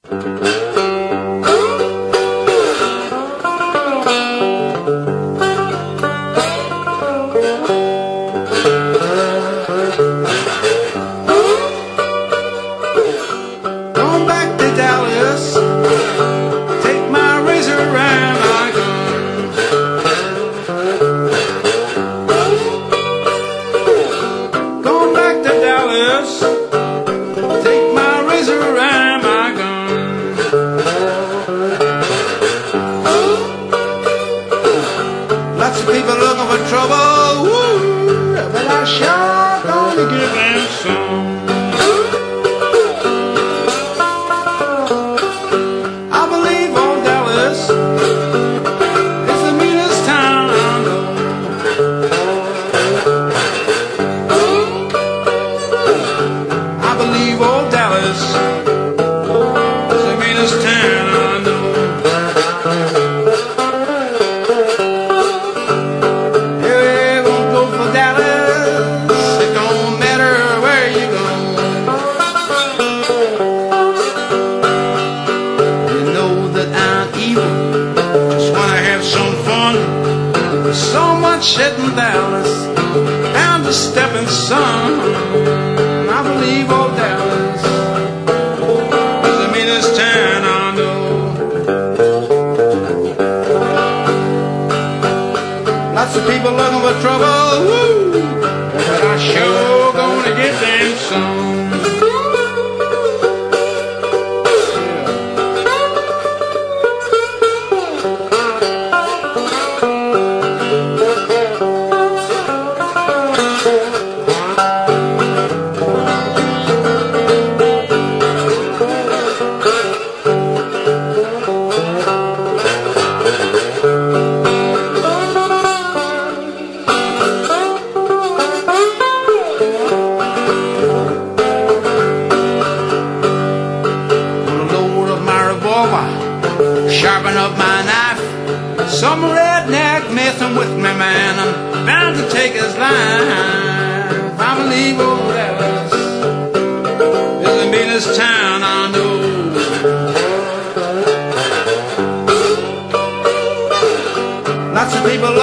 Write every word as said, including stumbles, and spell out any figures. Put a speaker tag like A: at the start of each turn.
A: Going back to Dallas, take my razor and my gun. Going back to Dallas, take my razor and my gun. Lots of people looking for trouble, woo, but I sure gonna give them some. I believe old Dallas is the meanest town I know. I believe old Dallas is the meanest town I know. Yeah, gonna go for Dallas. It don't matter where you go. You know that I'm evil, just wanna have some fun. So much shit in Dallas, bound to step in sun. I believe old Dallas is the meanest town I know. Lots of people looking for trouble, woo, but I sure gonna give them some. Sharpen up my knife. Some redneck messing with me, man. I'm bound to take his life. I believe old Dallas is the meanest town I know. Lots of people